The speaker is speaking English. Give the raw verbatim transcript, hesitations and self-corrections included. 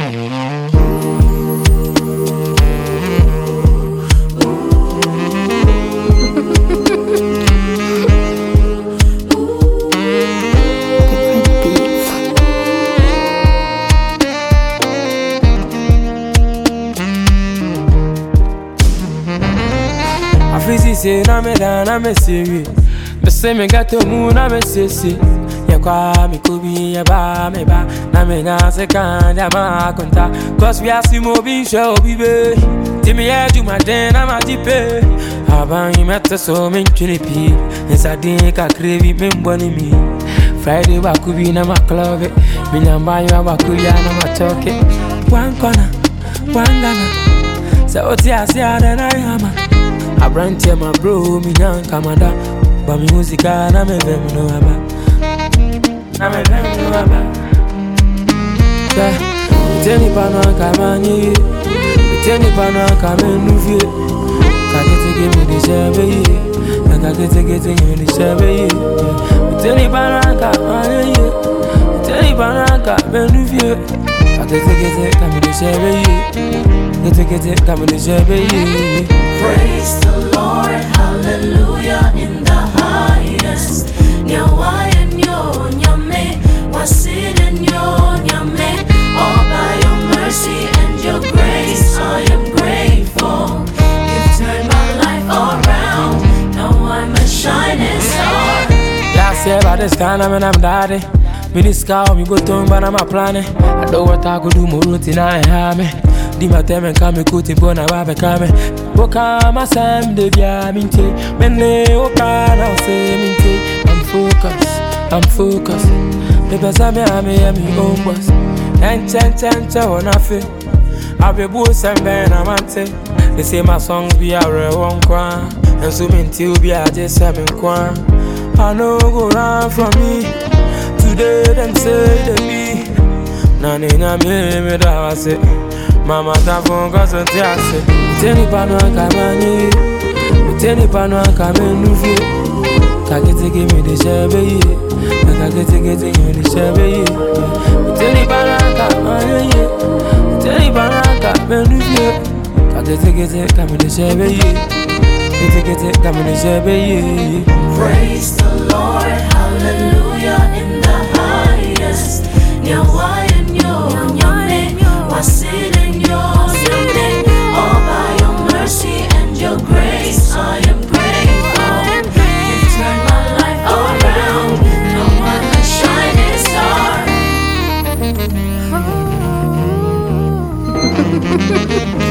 Fizzy say na me da na me serious. Me say me got to move na me say say. Ya kwa me kubi ya ba me ba. Na me na se kan ya ma konta. Cause we are si mo bi show bi be. Ti me ya do my den na ma jipe. Aban yi meta so me chuni pi. Nsa din ka krevi me mboni mi. Friday ba kubi na ma club. Me nyamba yo ba kuya na ma choke. One corner, one gana. So oti asia na na yama. I brand here my bro, me young kamada. But me music na me vem no aba. Na me vem no aba. Yeah, tell me pano kamani. Tell me pano kamenu. Kagete give me the shabby. Kagete get me the shabby. Tell me pano kamani. Tell me pano kamenu. Kagete get me the shabby. Get get get me the shabby. Praise the Lord, hallelujah, in the highest. Nyawa nyo nyame, wasid nyo nyame. All by your mercy and your grace, I am grateful. You've turned my life around, now I'm a shining star. Last year by this time I'm I'm daddy. Me this cow, me go to but I'm a planning. I know what I could do more routine I have me. Di ma teme kame kuti bona babe kame. Boka ma sam de via minte. Mene oka na ose minte. I'm focused, I'm focused. Pepe same ame ya mi own boss. Enche enche enche wana fe. Abe bu sembe na mante. They say my songs be a real one kwa. And so minti ubi a just seven kwa. I know go run from me. Today them say they be. Nani na me me da wase. Mama ta phone cause on tiase. Teni pano kamani. Teni pano kamenu. Kagete give me the shabby. Kagete get me the shabby. Teni pano kamani. Teni pano kamenu. Kagete get me the shabby. Kagete get me the shabby. Praise the Lord, hallelujah, in the highest. Nyawa nyo nyame, wasid. All by your mercy and your grace, I am grateful. You've turned my life around, now I'm a shining star.